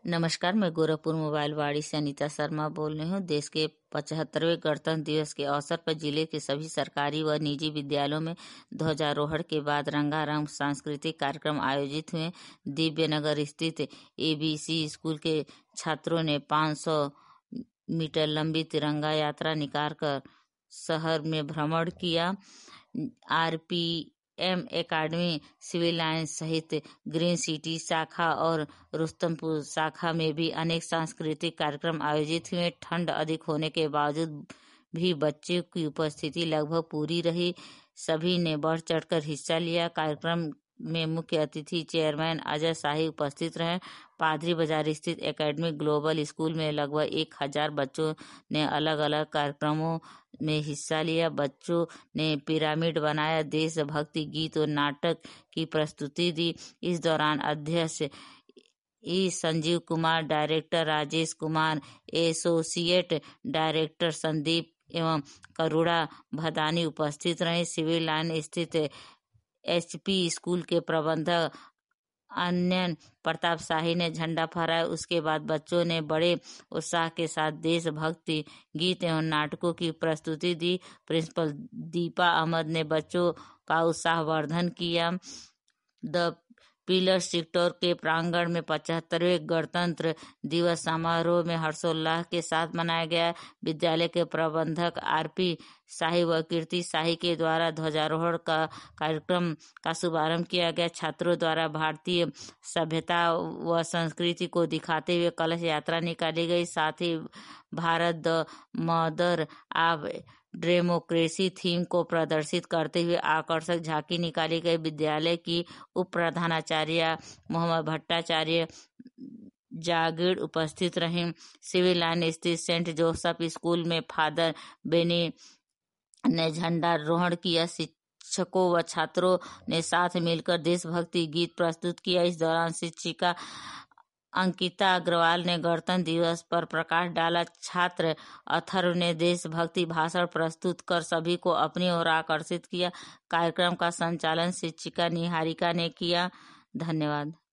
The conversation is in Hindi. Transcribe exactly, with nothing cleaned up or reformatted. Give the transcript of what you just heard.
नमस्कार, मैं गोरखपुर मोबाइल वाड़ी से अनीता शर्मा बोल रही हूँ। देश के पचहत्तरवें गणतंत्र दिवस के अवसर पर जिले के सभी सरकारी व निजी विद्यालयों में ध्वजारोहण के बाद रंगारंग सांस्कृतिक कार्यक्रम आयोजित हुए। दिव्यनगर स्थित एबीसी स्कूल के छात्रों ने पाँच सौ मीटर लंबी तिरंगा यात्रा निकालकर शहर में भ्रमण किया। RP M academy, civil line सहित ग्रीन सिटी शाखा और रुस्तमपुर शाखा में भी अनेक सांस्कृतिक कार्यक्रम आयोजित हुए। ठंड अधिक होने के बावजूद भी बच्चों की उपस्थिति लगभग पूरी रही। सभी ने बढ़ चढ़कर हिस्सा लिया। कार्यक्रम में मुख्य अतिथि चेयरमैन अजय शाही उपस्थित रहे। पादरी बाजार स्थित एकेडमिक ग्लोबल स्कूल में लगभग एक हजार बच्चों ने अलग अलग कार्यक्रमों में हिस्सा लिया। बच्चों ने पिरामिड बनाया, देशभक्ति गीत और नाटक की प्रस्तुति दी। इस दौरान अध्यक्ष E Sanjeev Kumar, director Rajesh Kumar, associate director Sandeep एवं करुणा भदानी उपस्थित रहे। सिविल लाइन स्थित एचपी स्कूल के प्रबंधक अन्यन प्रताप शाही ने झंडा फहराया। उसके बाद बच्चों ने बड़े उत्साह के साथ देशभक्ति गीत एवं नाटकों की प्रस्तुति दी। प्रिंसिपल दीपा अहमद ने बच्चों का उत्साहवर्धन किया। द पिलर सेक्टर के प्रांगण में पचहत्तरवें गणतंत्र दिवस समारोह में हर्षोल्लास के साथ मनाया गया। विद्यालय के प्रबंधक आरपी शाही व कीर्ति शाही के द्वारा ध्वजारोहण का कार्यक्रम का शुभारंभ किया गया। छात्रों द्वारा भारतीय सभ्यता व संस्कृति को दिखाते हुए कलश यात्रा निकाली गई। साथ ही Bharat the mother of democracy theme को प्रदर्शित करते हुए आकर्षक झांकी निकाली गई। विद्यालय की उप प्रधानाचार्य मोहम्मद भट्टाचार्य जागीर उपस्थित रहे। सिविल लाइन स्थित सेंट जोसेफ स्कूल में फादर बेनी ने झंडारोहण किया। शिक्षकों व छात्रों ने साथ मिलकर देशभक्ति गीत प्रस्तुत किया। इस दौरान शिक्षिका अंकिता अग्रवाल ने गणतंत्र दिवस पर प्रकाश डाला। छात्र अथर्व ने देशभक्ति भाषण प्रस्तुत कर सभी को अपनी ओर आकर्षित किया। कार्यक्रम का संचालन शिक्षिका निहारिका ने किया। धन्यवाद।